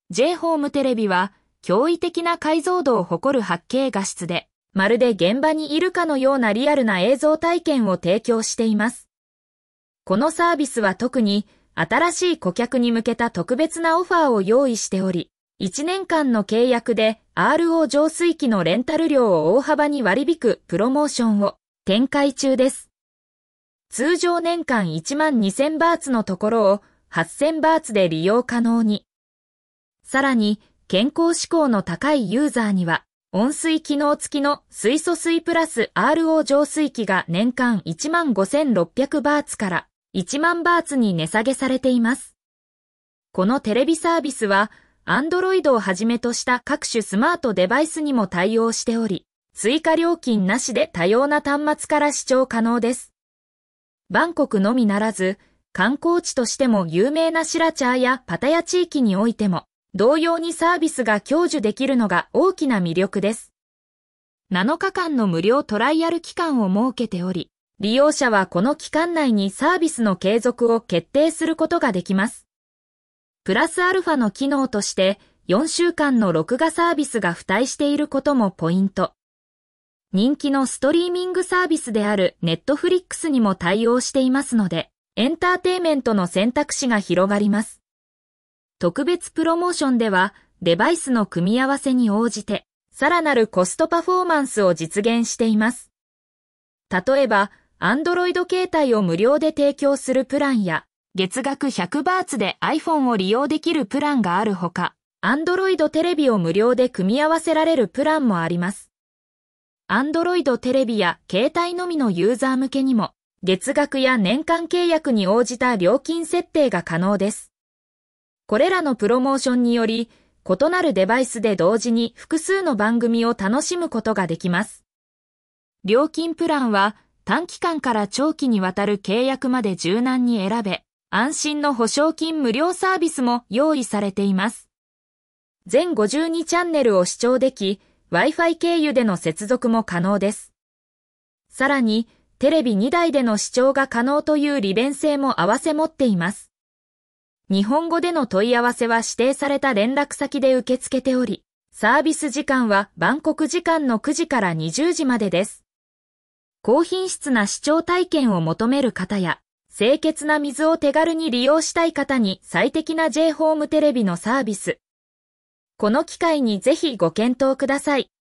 J ホームテレビは驚異的な解像度を誇る 8K 画質で、まるで現場にいるかのようなリアルな映像体験を提供しています。このサービスは特に新しい顧客に向けた特別なオファーを用意しており、1年間の契約で RO 浄水器のレンタル料を大幅に割り引くプロモーションを展開中です。通常年間12,000バーツのところを8,000バーツで利用可能に。さらに健康志向の高いユーザーには温水機能付きの水素水プラス RO 浄水器が年間15,600バーツから10,000バーツに値下げされています。このテレビサービスはAndroid をはじめとした各種スマートデバイスにも対応しており、追加料金なしで多様な端末から視聴可能です。バンコクのみならず、観光地としても有名なシラチャーやパタヤ地域においても、同様にサービスが享受できるのが大きな魅力です。7日間の無料トライアル期間を設けており、利用者はこの期間内にサービスの継続を決定することができます。プラスアルファの機能として4週間の録画サービスが付帯していることもポイント。人気のストリーミングサービスであるネットフリックスにも対応していますので、エンターテイメントの選択肢が広がります。特別プロモーションではデバイスの組み合わせに応じてさらなるコストパフォーマンスを実現しています。例えば、Android 携帯を無料で提供するプランや、月額100バーツで iPhone を利用できるプランがあるほか、Android テレビを無料で組み合わせられるプランもあります。Android テレビや携帯のみのユーザー向けにも、月額や年間契約に応じた料金設定が可能です。これらのプロモーションにより、異なるデバイスで同時に複数の番組を楽しむことができます。料金プランは短期間から長期にわたる契約まで柔軟に選べ、安心の保証金無料サービスも用意されています。全52チャンネルを視聴でき、Wi-Fi 経由での接続も可能です。さらに、テレビ2台での視聴が可能という利便性も併せ持っています。日本語での問い合わせは指定された連絡先で受け付けており、サービス時間はバンコク時間の9時から20時までです。高品質な視聴体験を求める方や、清潔な水を手軽に利用したい方に最適な J ホームテレビのサービス。この機会にぜひご検討ください。